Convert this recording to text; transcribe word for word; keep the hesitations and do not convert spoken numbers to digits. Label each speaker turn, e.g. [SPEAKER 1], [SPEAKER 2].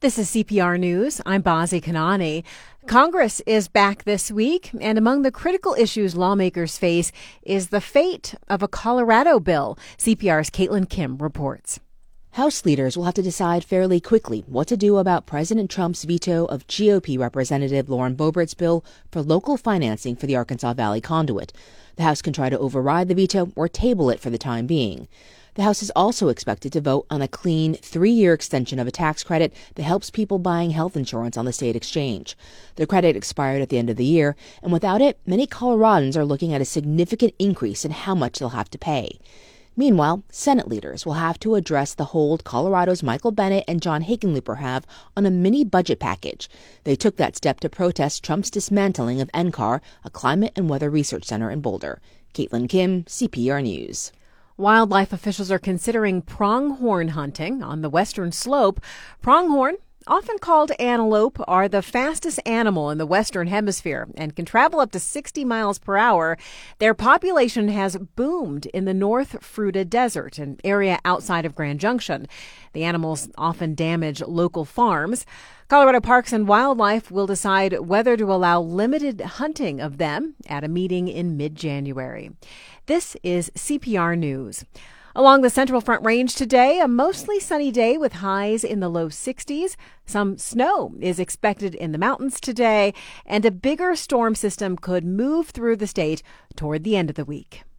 [SPEAKER 1] This is C P R News. I'm Bazi Kanani. Congress is back this week, and among the critical issues lawmakers face is the fate of a Colorado bill. C P R's Caitlin Kim reports.
[SPEAKER 2] House leaders will have to decide fairly quickly what to do about President Trump's veto of G O P Representative Lauren Boebert's bill for local financing for the Arkansas Valley Conduit. The House can try to override the veto or table it for the time being. The House is also expected to vote on a clean three-year extension of a tax credit that helps people buying health insurance on the state exchange. The credit expired at the end of the year, and without it, many Coloradans are looking at a significant increase in how much they'll have to pay. Meanwhile, Senate leaders will have to address the hold Colorado's Michael Bennet and John Hickenlooper have on a mini budget package. They took that step to protest Trump's dismantling of N C A R, a climate and weather research center in Boulder. Caitlin Kim, C P R News.
[SPEAKER 1] Wildlife officials are considering pronghorn hunting on the western slope. Pronghorn, often called antelope, are the fastest animal in the western hemisphere and can travel up to sixty miles per hour. Their population has boomed in the North Fruita Desert, an area outside of Grand Junction. The animals often damage local farms. Colorado Parks and Wildlife will decide whether to allow limited hunting of them at a meeting in mid-January. This is C P R News. Along the Central Front Range today, a mostly sunny day with highs in the low sixties. Some snow is expected in the mountains today, and a bigger storm system could move through the state toward the end of the week.